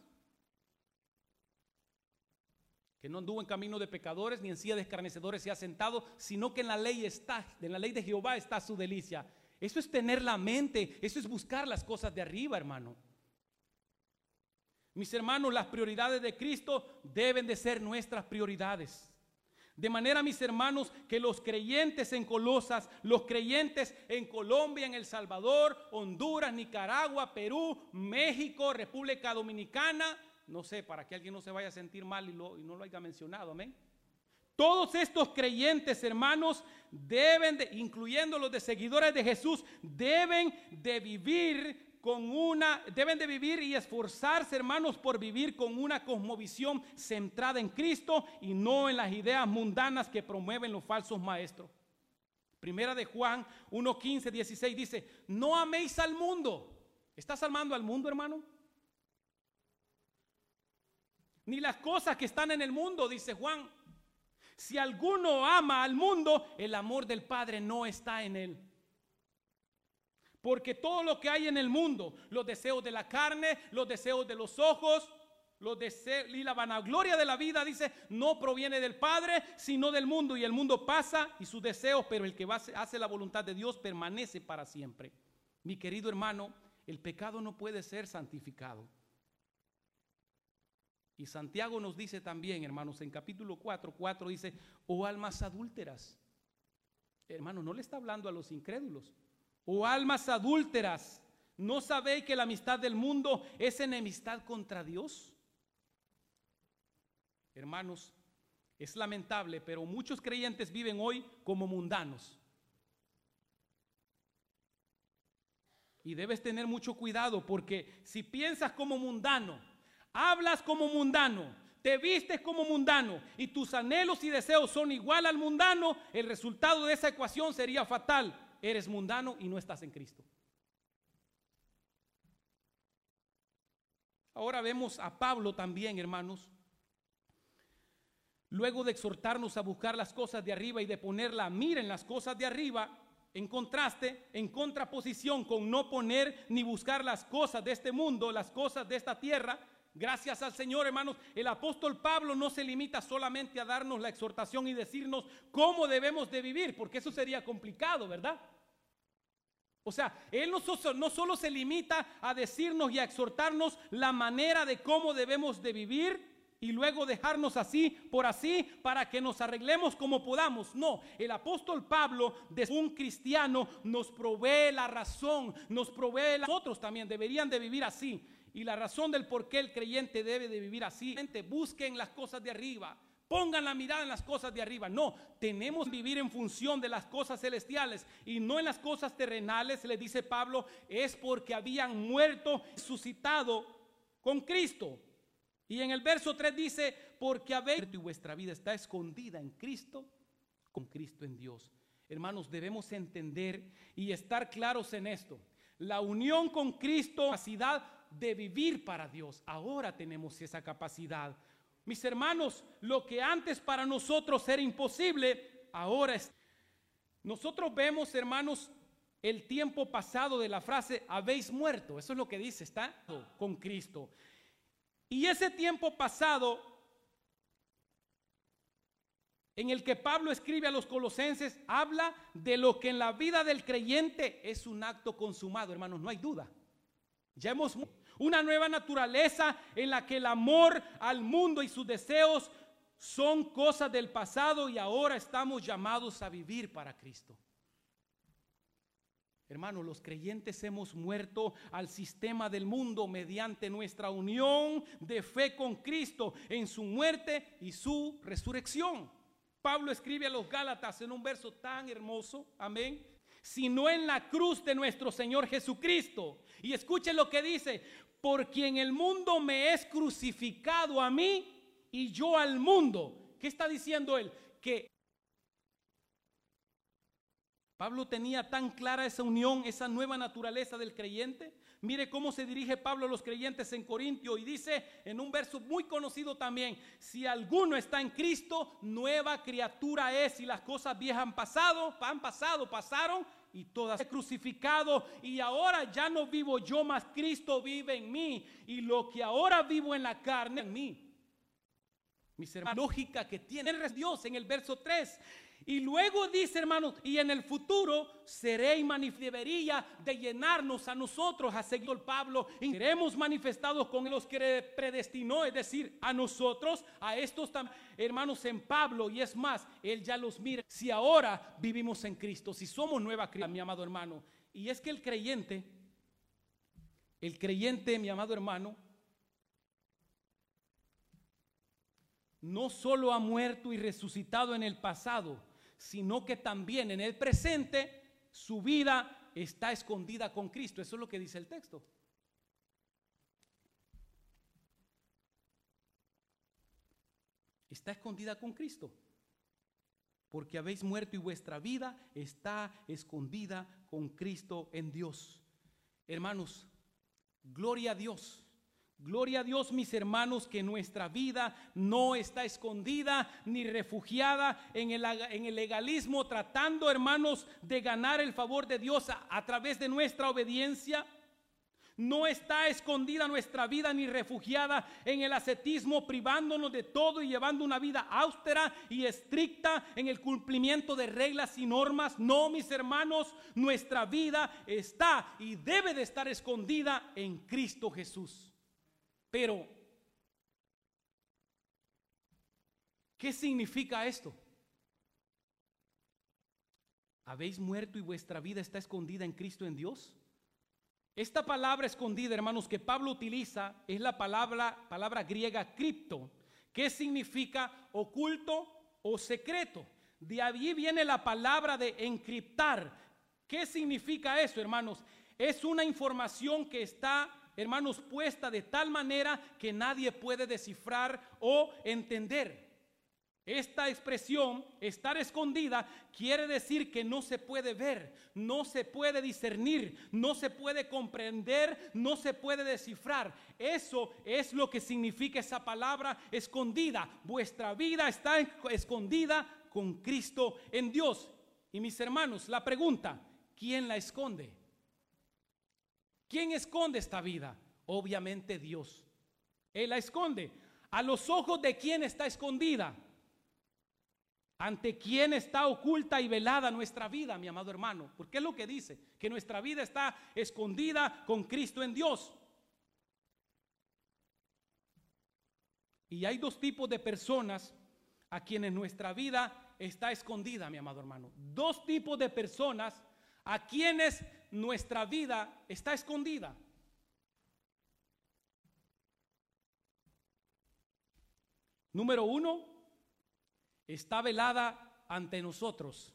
que no anduvo en camino de pecadores, ni en silla de escarnecedores se ha sentado, sino que en la ley está, en la ley de Jehová está su delicia. Eso es tener la mente, eso es buscar las cosas de arriba, hermano. Mis hermanos, las prioridades de Cristo deben de ser nuestras prioridades. De manera, mis hermanos, que los creyentes en Colosas, los creyentes en Colombia, en El Salvador, Honduras, Nicaragua, Perú, México, República Dominicana, no sé, para que alguien no se vaya a sentir mal y, lo, y no lo haya mencionado, amén. Todos estos creyentes, hermanos, deben de, incluyendo los de seguidores de Jesús, deben de vivir con una, deben de vivir y esforzarse, hermanos, por vivir con una cosmovisión centrada en Cristo y no en las ideas mundanas que promueven los falsos maestros. Primera de Juan uno, quince, dieciséis dice, no améis al mundo. ¿Estás amando al mundo, hermano? Ni las cosas que están en el mundo, dice Juan. Si alguno ama al mundo, el amor del Padre no está en él. Porque todo lo que hay en el mundo, los deseos de la carne, los deseos de los ojos, los deseos y la vanagloria de la vida, dice, no proviene del Padre, sino del mundo. Y el mundo pasa y sus deseos, pero el que hace la voluntad de Dios permanece para siempre. Mi querido hermano, el pecado no puede ser santificado. Y Santiago nos dice también, hermanos, en capítulo cuatro, cuatro dice, oh almas adúlteras. Hermanos, no le está hablando a los incrédulos. Oh almas adúlteras, ¿no sabéis que la amistad del mundo es enemistad contra Dios? Hermanos, es lamentable, pero muchos creyentes viven hoy como mundanos. Y debes tener mucho cuidado, porque si piensas como mundano, hablas como mundano, te vistes como mundano y tus anhelos y deseos son igual al mundano, el resultado de esa ecuación sería fatal. Eres mundano y no estás en Cristo. Ahora vemos a Pablo también, hermanos. Luego de exhortarnos a buscar las cosas de arriba y de poner la mira en las cosas de arriba, en contraste, en contraposición con no poner ni buscar las cosas de este mundo, las cosas de esta tierra, gracias al Señor, hermanos, el apóstol Pablo no se limita solamente a darnos la exhortación y decirnos cómo debemos de vivir, porque eso sería complicado, ¿verdad? O sea, él no, so, no solo se limita a decirnos y a exhortarnos la manera de cómo debemos de vivir, y luego dejarnos así por así para que nos arreglemos como podamos. No, el apóstol Pablo, de un cristiano, nos provee la razón, nos provee la... Nosotros también deberían de vivir así. Y la razón del por qué el creyente debe de vivir así. Busquen las cosas de arriba, pongan la mirada en las cosas de arriba. No, tenemos que vivir en función de las cosas celestiales y no en las cosas terrenales. Le dice Pablo, es porque habían muerto, resucitado con Cristo. Y en el verso tres dice, porque habéis muerto y vuestra vida está escondida en Cristo, con Cristo en Dios. Hermanos, debemos entender y estar claros en esto. La unión con Cristo, la capacidad de vivir para Dios. Ahora tenemos esa capacidad. Mis hermanos, lo que antes para nosotros era imposible, ahora es. Nosotros vemos, hermanos, el tiempo pasado de la frase, habéis muerto. Eso es lo que dice, está con Cristo. Y ese tiempo pasado en el que Pablo escribe a los colosenses habla de lo que en la vida del creyente es un acto consumado, hermanos, no hay duda. Ya hemos una nueva naturaleza en la que el amor al mundo y sus deseos son cosas del pasado y ahora estamos llamados a vivir para Cristo. Hermanos, los creyentes hemos muerto al sistema del mundo mediante nuestra unión de fe con Cristo en su muerte y su resurrección. Pablo escribe a los Gálatas en un verso tan hermoso, amén, sino en la cruz de nuestro Señor Jesucristo. Y escuchen lo que dice, por quien el mundo me es crucificado a mí y yo al mundo. ¿Qué está diciendo él? Que Pablo tenía tan clara esa unión, esa nueva naturaleza del creyente. Mire cómo se dirige Pablo a los creyentes en Corintio y dice en un verso muy conocido también, si alguno está en Cristo, nueva criatura es y las cosas viejas han pasado, han pasado, pasaron y todas he crucificado y ahora ya no vivo yo, mas Cristo vive en mí y lo que ahora vivo en la carne en mí. Mis hermanos, lógica que tiene Dios en el verso tres. Y luego dice, hermanos, y en el futuro seréis debería de llenarnos a nosotros, a seguir el Pablo, y seremos manifestados con los que predestinó, es decir, a nosotros, a estos también, hermanos, en Pablo, y es más, él ya los mira. Si ahora vivimos en Cristo, si somos nueva criatura, mi amado hermano, y es que el creyente, el creyente, mi amado hermano, no solo ha muerto y resucitado en el pasado, sino que también en el presente su vida está escondida con Cristo. Eso es lo que dice el texto. Está escondida con Cristo, porque habéis muerto y vuestra vida está escondida con Cristo en Dios. Hermanos, gloria a Dios. Gloria a Dios, mis hermanos, que nuestra vida no está escondida ni refugiada en el, en el legalismo, tratando, hermanos, de ganar el favor de Dios a, a través de nuestra obediencia. No está escondida nuestra vida ni refugiada en el ascetismo, privándonos de todo y llevando una vida austera y estricta en el cumplimiento de reglas y normas. No, mis hermanos, nuestra vida está y debe de estar escondida en Cristo Jesús. Pero ¿Qué significa esto? ¿Habéis muerto y vuestra vida está escondida en Cristo en Dios? Esta palabra escondida, hermanos, que Pablo utiliza es la palabra, palabra griega cripto, que significa oculto o secreto. De allí viene la palabra de encriptar. ¿Qué significa eso, hermanos? Es una información que está, hermanos, puesta de tal manera que nadie puede descifrar o entender. Esta expresión, estar escondida, quiere decir que no se puede ver, no se puede discernir, no se puede comprender, no se puede descifrar. Eso es lo que significa esa palabra escondida. Vuestra vida está escondida con Cristo en Dios. Y mis hermanos, la pregunta, ¿quién la esconde? ¿Quién esconde esta vida? Obviamente Dios. Él la esconde. ¿A los ojos de quién está escondida? ¿Ante quién está oculta y velada nuestra vida, mi amado hermano? Porque es lo que dice, que nuestra vida está escondida con Cristo en Dios. Y hay dos tipos de personas a quienes nuestra vida está escondida, mi amado hermano. Dos tipos de personas a quienes nuestra vida está escondida. Número uno, está velada ante nosotros.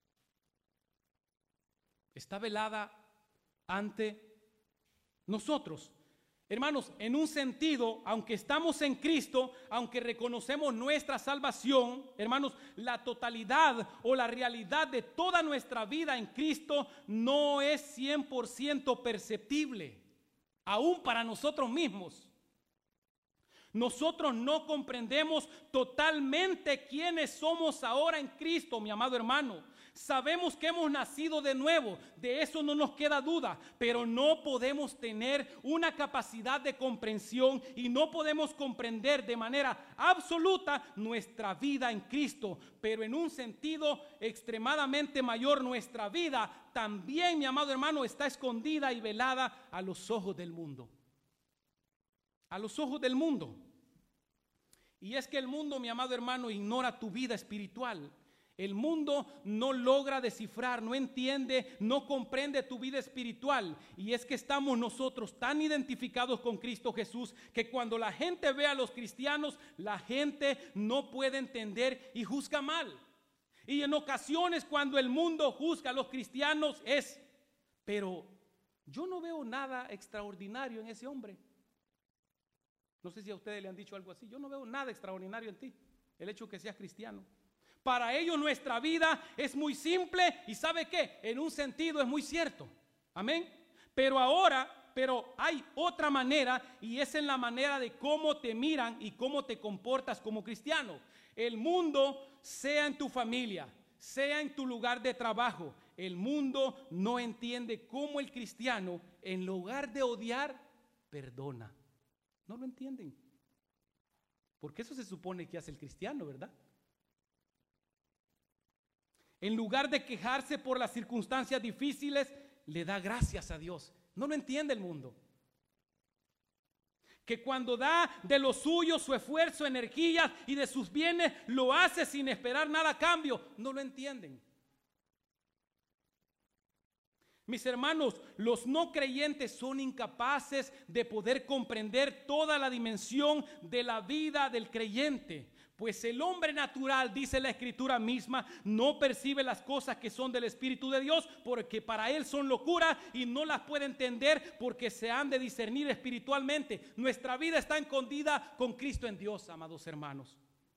Está velada ante nosotros. Hermanos, en un sentido, aunque estamos en Cristo, aunque reconocemos nuestra salvación, hermanos, la totalidad o la realidad de toda nuestra vida en Cristo no es cien por ciento perceptible, aún para nosotros mismos. Nosotros no comprendemos totalmente quiénes somos ahora en Cristo, mi amado hermano. Sabemos que hemos nacido de nuevo, de eso no nos queda duda, pero no podemos tener una capacidad de comprensión y no podemos comprender de manera absoluta nuestra vida en Cristo. Pero en un sentido extremadamente mayor, nuestra vida también, mi amado hermano, está escondida y velada a los ojos del mundo. A los ojos del mundo. Y es que el mundo, mi amado hermano, ignora tu vida espiritual. El mundo no logra descifrar, no entiende, no comprende tu vida espiritual. Y es que estamos nosotros tan identificados con Cristo Jesús que cuando la gente ve a los cristianos, la gente no puede entender y juzga mal. Y en ocasiones cuando el mundo juzga a los cristianos es, pero yo no veo nada extraordinario en ese hombre. No sé si a ustedes le han dicho algo así. Yo no veo nada extraordinario en ti, el hecho que seas cristiano. Para ellos nuestra vida es muy simple y ¿sabe qué? En un sentido es muy cierto. Amén. Pero ahora, pero hay otra manera y es en la manera de cómo te miran y cómo te comportas como cristiano. El mundo, sea en tu familia, sea en tu lugar de trabajo, el mundo no entiende cómo el cristiano, en lugar de odiar, perdona. No lo entienden. Porque eso se supone que hace el cristiano, ¿verdad? En lugar de quejarse por las circunstancias difíciles, le da gracias a Dios. No lo entiende el mundo. Que cuando da de lo suyo, su esfuerzo, energías y de sus bienes, lo hace sin esperar nada a cambio. No lo entienden. Mis hermanos, los no creyentes son incapaces de poder comprender toda la dimensión de la vida del creyente. Pues el hombre natural, dice la Escritura misma, no percibe las cosas que son del Espíritu de Dios, porque para él son locura y no las puede entender porque se han de discernir espiritualmente. Nuestra vida está escondida con Cristo en Dios, amados hermanos.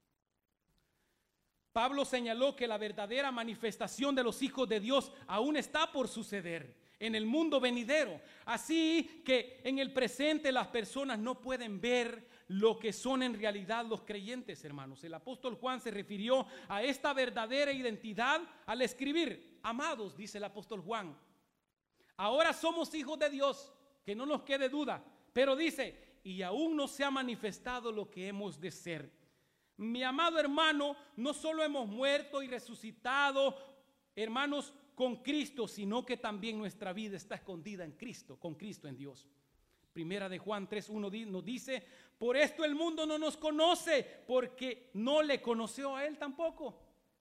Pablo señaló que la verdadera manifestación de los hijos de Dios aún está por suceder en el mundo venidero. Así que en el presente las personas no pueden ver lo que son en realidad los creyentes, hermanos. El apóstol Juan se refirió a esta verdadera identidad al escribir: amados, dice el apóstol Juan, ahora somos hijos de Dios, que no nos quede duda, pero dice, y aún no se ha manifestado lo que hemos de ser. Mi amado hermano, no solo hemos muerto y resucitado, hermanos, con Cristo, sino que también nuestra vida está escondida en Cristo, con Cristo en Dios. Primera de Juan tres uno nos dice, por esto el mundo no nos conoce, porque no le conoció a él tampoco.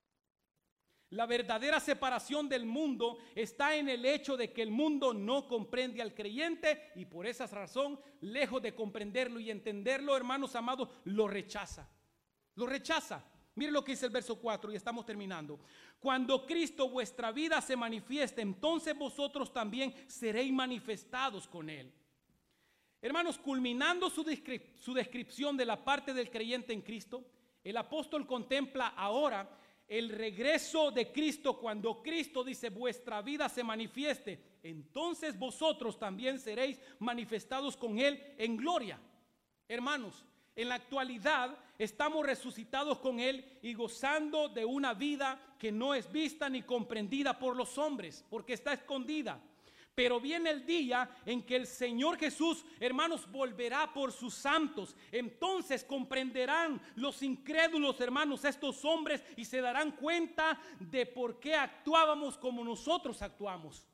La verdadera separación del mundo está en el hecho de que el mundo no comprende al creyente y por esa razón, lejos de comprenderlo y entenderlo, hermanos amados, lo rechaza. Lo rechaza. Mire lo que dice el verso cuatro y estamos terminando. Cuando Cristo vuestra vida se manifieste, entonces vosotros también seréis manifestados con él. Hermanos, culminando su, descri- su descripción de la parte del creyente en Cristo, el apóstol contempla ahora el regreso de Cristo. Cuando Cristo dice vuestra vida se manifieste, entonces vosotros también seréis manifestados con él en gloria. Hermanos, en la actualidad estamos resucitados con él y gozando de una vida que no es vista ni comprendida por los hombres, porque está escondida. Pero viene el día en que el Señor Jesús, hermanos, volverá por sus santos. Entonces comprenderán los incrédulos, hermanos, estos hombres, y se darán cuenta de por qué actuábamos como nosotros actuamos.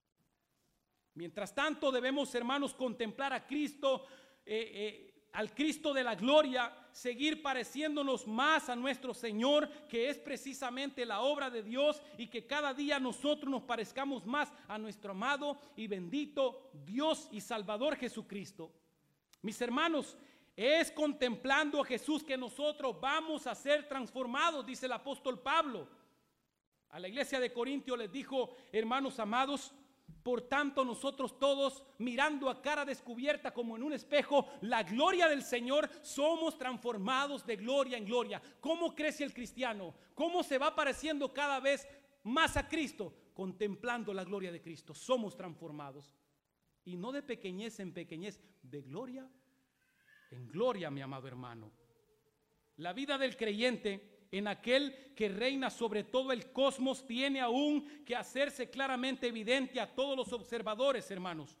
Mientras tanto debemos, hermanos, contemplar a Cristo, eh, eh, al Cristo de la gloria, seguir pareciéndonos más a nuestro Señor, que es precisamente la obra de Dios, y que cada día nosotros nos parezcamos más a nuestro amado y bendito Dios y Salvador Jesucristo. Mis hermanos, es contemplando a Jesús que nosotros vamos a ser transformados, dice el apóstol Pablo. A la iglesia de Corintios les dijo, hermanos amados, por tanto nosotros todos, mirando a cara descubierta como en un espejo la gloria del Señor, somos transformados de gloria en gloria. ¿Cómo crece el cristiano? ¿Cómo se va pareciendo cada vez más a Cristo? Contemplando la gloria de Cristo. Somos transformados. Y no de pequeñez en pequeñez, de gloria en gloria, mi amado hermano. La vida del creyente en aquel que reina sobre todo el cosmos tiene aún que hacerse claramente evidente a todos los observadores, hermanos.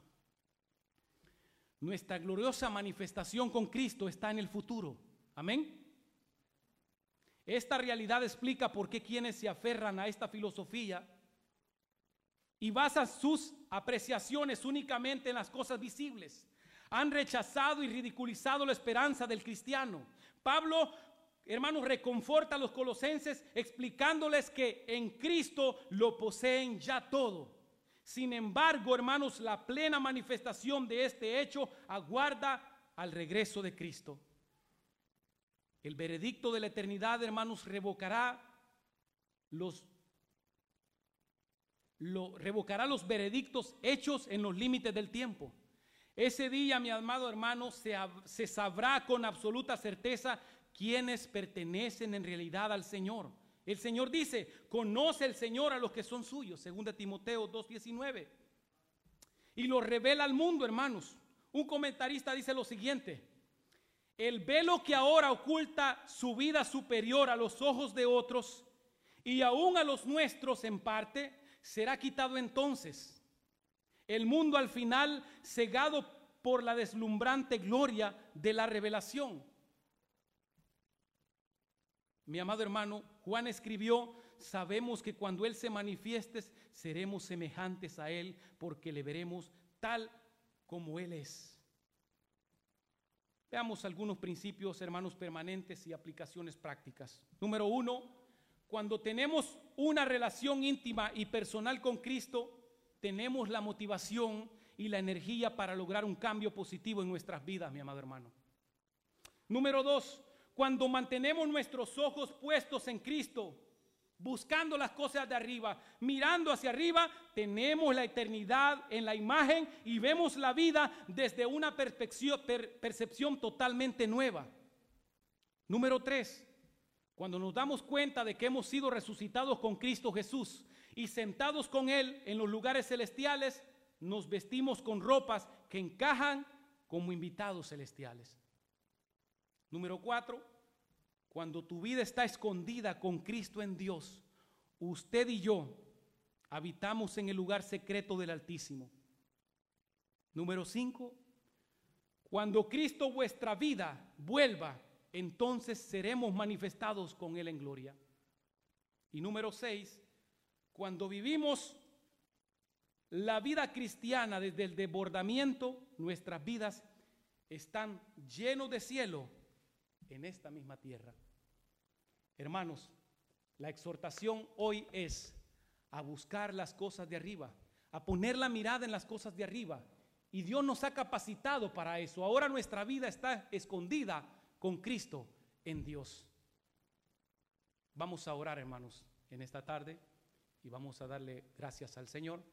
Nuestra gloriosa manifestación con Cristo está en el futuro. Amén. Esta realidad explica por qué quienes se aferran a esta filosofía y basan sus apreciaciones únicamente en las cosas visibles han rechazado y ridiculizado la esperanza del cristiano. Pablo, hermanos, reconforta a los colosenses explicándoles que en Cristo lo poseen ya todo. Sin embargo, hermanos, la plena manifestación de este hecho aguarda al regreso de Cristo. El veredicto de la eternidad, hermanos, revocará los, lo, revocará los veredictos hechos en los límites del tiempo. Ese día, mi amado hermano, se, se sabrá con absoluta certeza quienes pertenecen en realidad al Señor. El Señor dice, conoce el Señor a los que son suyos, segunda Timoteo dos diecinueve, y lo revela al mundo, hermanos. Un comentarista dice lo siguiente: el velo que ahora oculta su vida superior a los ojos de otros y aún a los nuestros en parte, será quitado entonces. El mundo al final cegado por la deslumbrante gloria de la revelación. Mi amado hermano, Juan escribió, sabemos que cuando Él se manifieste seremos semejantes a Él porque le veremos tal como Él es. Veamos algunos principios, hermanos, permanentes y aplicaciones prácticas. Número uno, cuando tenemos una relación íntima y personal con Cristo, tenemos la motivación y la energía para lograr un cambio positivo en nuestras vidas, mi amado hermano. Número dos, cuando mantenemos nuestros ojos puestos en Cristo, buscando las cosas de arriba, mirando hacia arriba, tenemos la eternidad en la imagen y vemos la vida desde una percepción, per, percepción totalmente nueva. Número tres, cuando nos damos cuenta de que hemos sido resucitados con Cristo Jesús y sentados con Él en los lugares celestiales, nos vestimos con ropas que encajan como invitados celestiales. Número cuatro, cuando tu vida está escondida con Cristo en Dios, usted y yo habitamos en el lugar secreto del Altísimo. Número cinco, cuando Cristo vuestra vida vuelva, entonces seremos manifestados con Él en gloria. Y número seis, cuando vivimos la vida cristiana, desde el desbordamiento, nuestras vidas están llenos de cielo en esta misma tierra. Hermanos, la exhortación hoy es a buscar las cosas de arriba, a poner la mirada en las cosas de arriba. Y Dios nos ha capacitado para eso. Ahora nuestra vida está escondida con Cristo en Dios. Vamos a orar, hermanos, en esta tarde y vamos a darle gracias al Señor.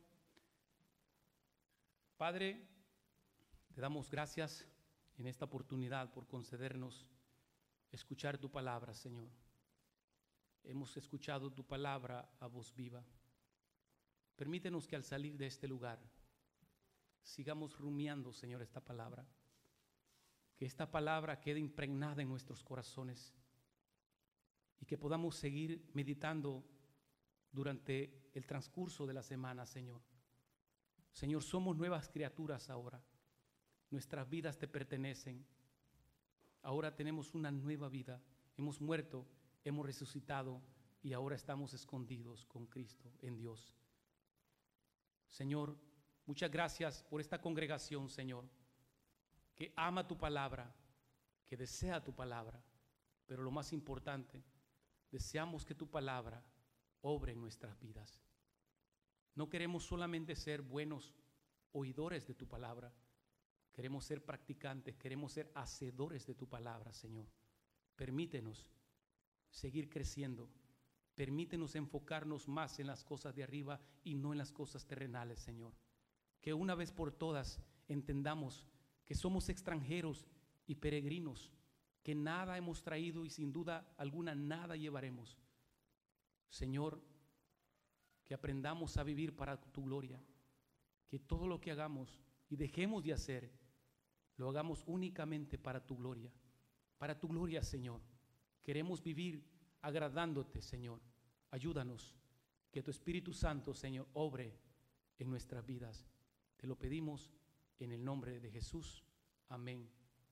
Padre, te damos gracias en esta oportunidad por concedernos escuchar tu palabra, Señor. Hemos escuchado tu palabra a voz viva. Permítenos que al salir de este lugar sigamos rumiando, Señor, esta palabra. Que esta palabra quede impregnada en nuestros corazones y que podamos seguir meditando durante el transcurso de la semana, Señor. Señor, somos nuevas criaturas ahora. Nuestras vidas te pertenecen. Ahora tenemos una nueva vida. Hemos muerto, hemos resucitado y ahora estamos escondidos con Cristo en Dios. Señor, muchas gracias por esta congregación, Señor, que ama tu palabra, que desea tu palabra, pero lo más importante, deseamos que tu palabra obre en nuestras vidas. No queremos solamente ser buenos oidores de tu palabra, queremos ser practicantes, queremos ser hacedores de tu palabra, Señor. Permítenos seguir creciendo, permítenos enfocarnos más en las cosas de arriba y no en las cosas terrenales, Señor. Que una vez por todas entendamos que somos extranjeros y peregrinos, que nada hemos traído y sin duda alguna nada llevaremos. Señor, que aprendamos a vivir para tu gloria, que todo lo que hagamos y dejemos de hacer, lo hagamos únicamente para tu gloria, para tu gloria, Señor. Queremos vivir agradándote, Señor. Ayúdanos, que tu Espíritu Santo, Señor, obre en nuestras vidas. Te lo pedimos en el nombre de Jesús. Amén.